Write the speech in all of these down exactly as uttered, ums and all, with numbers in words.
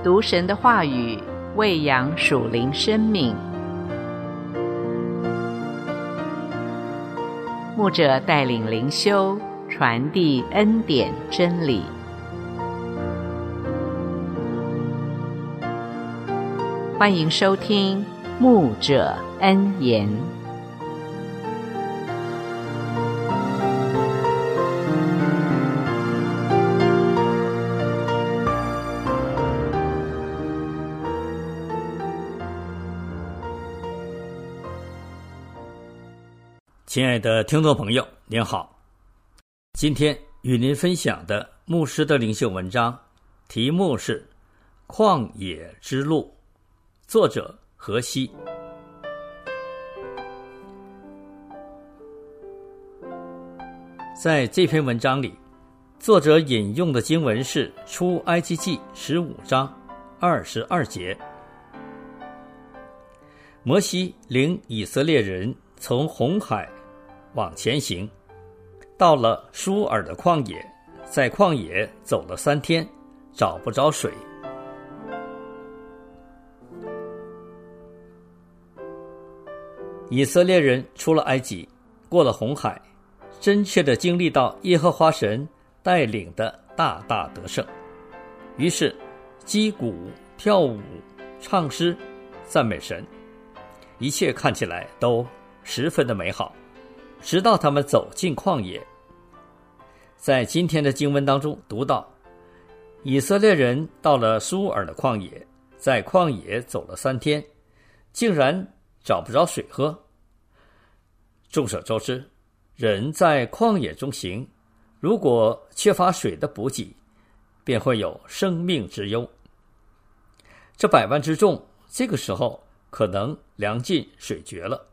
读神的话语，喂养属灵生命。牧者带领灵修，传递恩典真理。欢迎收听牧者恩言。 亲爱的听众朋友，您好，今天与您分享的牧师的灵修文章题目是旷野之路，作者何西。在这篇文章里，作者引用的经文是出埃及记十五章二十二节。摩西领以色列人从红海往前行，到了舒尔的旷野，在旷野走了三天，找不着水。以色列人出了埃及，过了红海，真切地经历到耶和华神带领的大大得胜，于是击鼓跳舞唱诗赞美神，一切看起来都十分的美好，直到他们走进旷野。在今天的经文当中读到，以色列人到了舒尔的旷野，在旷野走了三天，竟然找不着水喝。众所周知，人在旷野中行，如果缺乏水的补给，便会有生命之忧。这百万之众这个时候可能粮尽水绝了。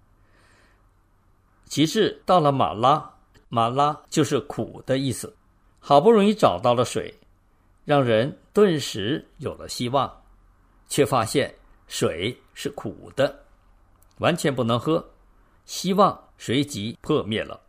及至到了马拉，马拉就是苦的意思，好不容易找到了水，让人顿时有了希望，却发现水是苦的，完全不能喝，希望随即破灭了。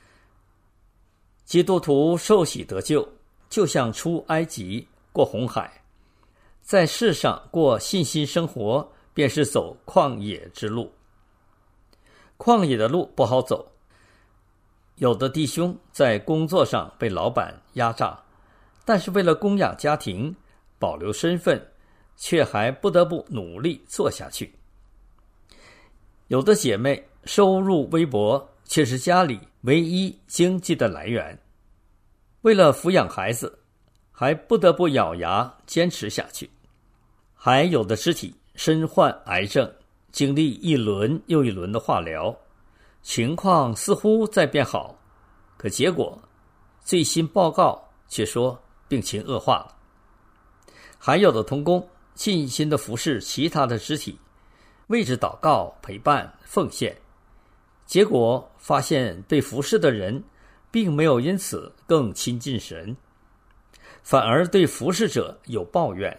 基督徒受洗得救，就像出埃及过红海，在世上过信心生活，便是走旷野之路。旷野的路不好走，有的弟兄在工作上被老板压榨，但是为了供养家庭，保留身份，却还不得不努力做下去。有的姐妹收入微薄，却是家里唯一经济的来源，为了抚养孩子，还不得不咬牙坚持下去。还有的肢体身患癌症，经历一轮又一轮的化疗，情况似乎在变好，可结果最新报告却说病情恶化了。还有的同工尽心的服侍其他的肢体，为之祷告、陪伴、奉献，结果发现被服侍的人并没有因此更亲近神，反而对服侍者有抱怨。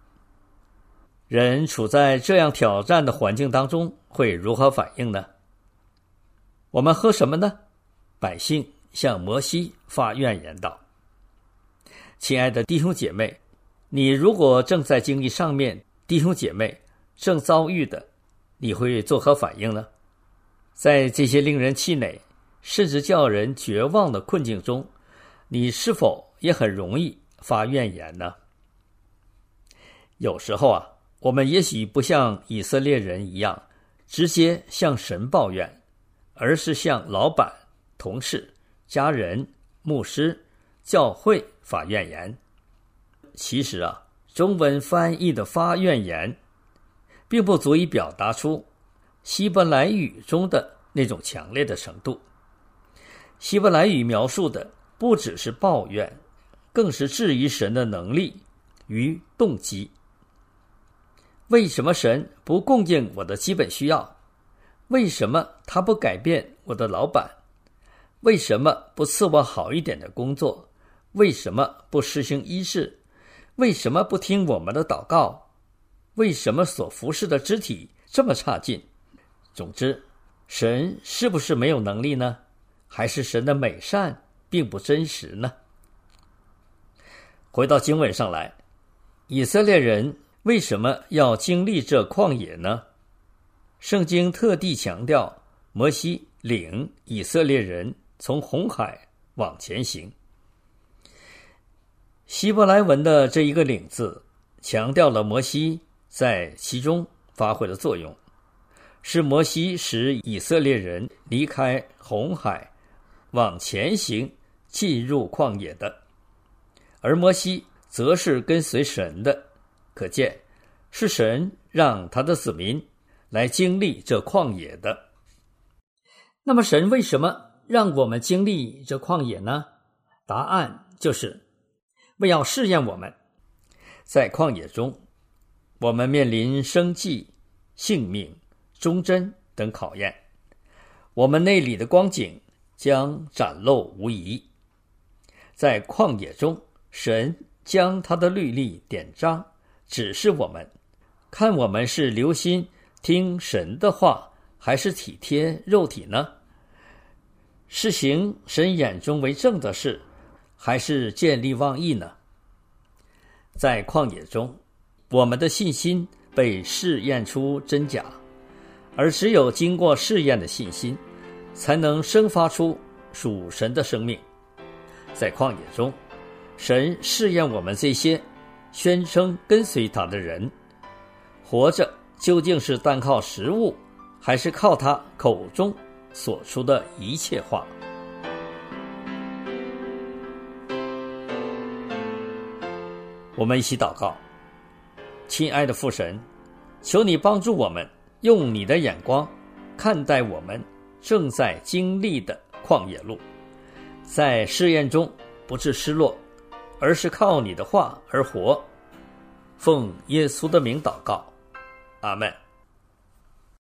人处在这样挑战的环境当中，会如何反应呢？我们喝什么呢？百姓向摩西发怨言道：亲爱的弟兄姐妹，你如果正在经历上面弟兄姐妹正遭遇的，你会作何反应呢？在这些令人气馁甚至叫人绝望的困境中，你是否也很容易发怨言呢？有时候啊，我们也许不像以色列人一样直接向神抱怨，而是向老板、同事、家人、牧师、教会发怨言。其实啊，中文翻译的发怨言并不足以表达出希伯来语中的那种强烈的程度。希伯来语描述的不只是抱怨，更是质疑神的能力与动机。为什么神不供应我的基本需要？为什么他不改变我的老板？为什么不赐我好一点的工作？为什么不实行医治？为什么不听我们的祷告？为什么所服侍的肢体这么差劲？总之，神是不是没有能力呢？还是神的美善并不真实呢？回到经文上来， 以色列人为什么要经历这旷野呢？圣经特地强调，摩西领以色列人从红海往前行。希伯来文的这一个领字强调了摩西在其中发挥的作用，是摩西使以色列人离开红海往前行，进入旷野的，而摩西则是跟随神的，可见是神让他的子民来经历这旷野的。那么神为什么让我们经历这旷野呢？答案就是为要试验我们。在旷野中，我们面临生计、性命、忠贞等考验，我们内里的光景将展露无遗。在旷野中，神将他的律例典章指示我们，看我们是留心听神的话，还是体贴肉体呢？是行神眼中为正的事，还是见利忘义呢？在旷野中，我们的信心被试验出真假，而只有经过试验的信心，才能生发出属神的生命。在旷野中，神试验我们这些宣称跟随他的人，活着究竟是单靠食物，还是靠他口中所出的一切话。我们一起祷告。亲爱的父神，求你帮助我们用你的眼光看待我们正在经历的旷野路，在试验中不致失落，而是靠你的话而活。奉耶稣的名祷告，阿们。